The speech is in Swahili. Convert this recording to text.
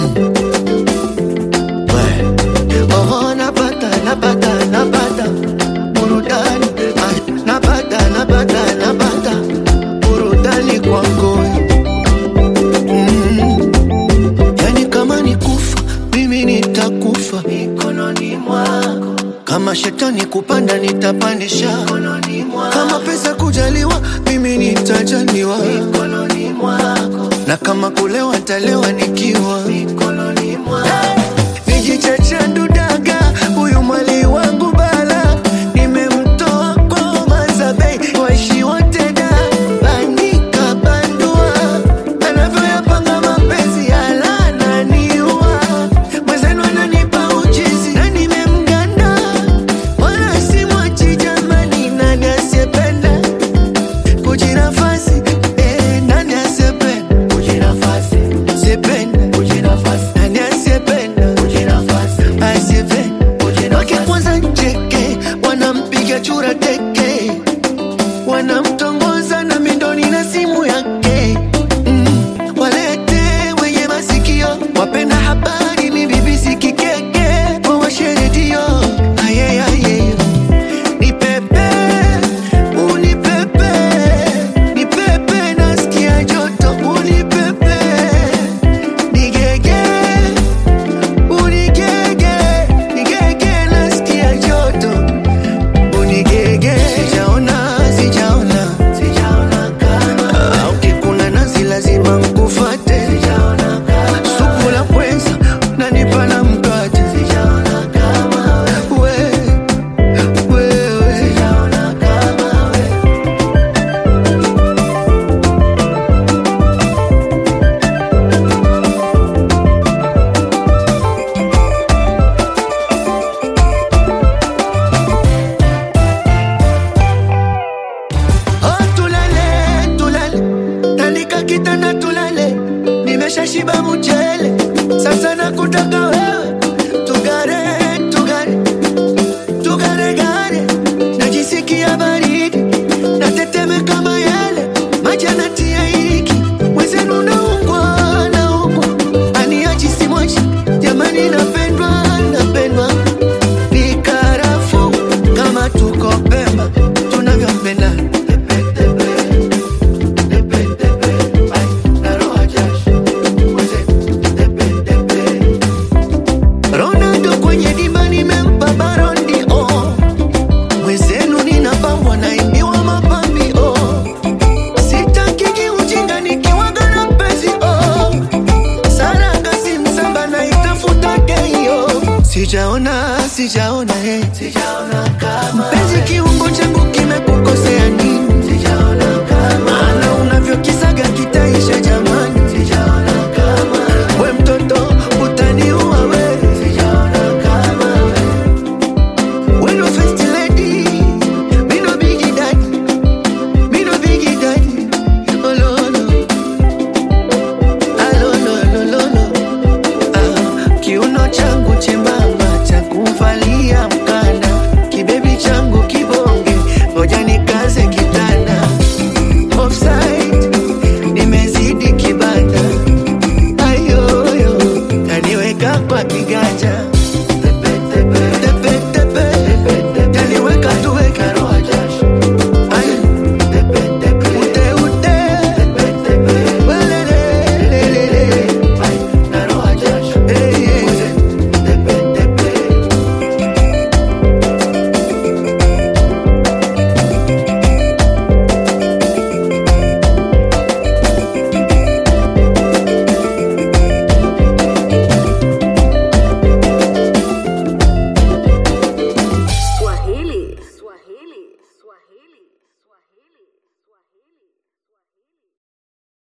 Oh, napata burudani. Napata burudani kwako. Yani kama ni kufa, mimi nitakufa mikononi mwako. Kama shetani kupanda, nitapandisha mikononi mwako. Kama pesa kujaliwa, mimi nitajaliwa mikononi mwako. Na kama kulewa, nitalewa nikiwa mikononi mwako. Nijichacha ndudaga, huyu mwali wangu bala. Nimemtoa kwa mazabei, waishi wote da. Banika bandua, anavyoyapanga mapenzi yananiua. Mwenzenu ananipa uchizi, na nimemganda. Wala simwachi jamani, nani asiyependa kujinafasi? Nani asiyependa kujinafasi? Siyependa kujinafasi. Nani asiyependa kujinafasi? Asiyependa kujinafasi. Wakikwanza njeke, wanampiga chura teke. Wanamtongoza na mindoni na simu yake. Walete wenye masikio, wapenda habari, mi BBC kikeke. Wawashe redio, aye. Nipepe, unipepe. Nipepe, nasikia joto. Unipepe, nigege. Unigege, nasikia joto. Unigege. Sijaona kama ukikuna nazi lazima mkufate. Supu la pwenza, unanipa na mkate. Sijaona kama wewe. Sijaona kama wewe. Oh, tulale, tandika kitanda tulale. Nimeshashiba mchele, sasa nakutaka wewe. Tugare, najisikia baridi, nateteme kama yale maji yanatia hiki. Mwenzenu naungwa, aniachi simwachi. Jamani napendwa. Ni karafu kama tuko Pemba, tunavyopenda. Ronaldo kwenye dimba nimempa barondi, oh. Mwenzenu ninapambwa naimbiwa mapambi, oh. Sitakiki ujinga nikiwaga na mpenzi, oh. Saranga simsamba na itafuta keyo. Sijaona kama mpenzi, kiungo changu kimekukosea.